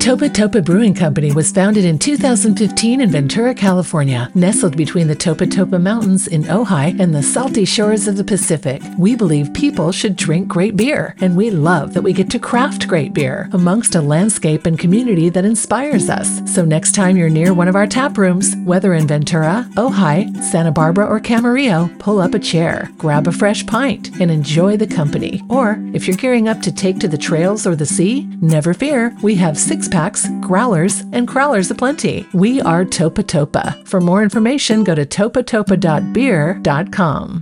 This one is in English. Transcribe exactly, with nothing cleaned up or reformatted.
Topa Topa Brewing Company was founded in two thousand fifteen in Ventura, California, nestled between the Topa Topa Mountains in Ojai and the salty shores of the Pacific. We believe people should drink great beer, and we love that we get to craft great beer amongst a landscape and community that inspires us. So next time you're near one of our tap rooms, whether in Ventura, Ojai, Santa Barbara, or Camarillo, pull up a chair, grab a fresh pint, and enjoy the company. Or if you're gearing up to take to the trails or the sea, never fear, we have six packs, growlers, and crowlers aplenty. We are Topa Topa. For more information, go to topa topa dot beer dot com.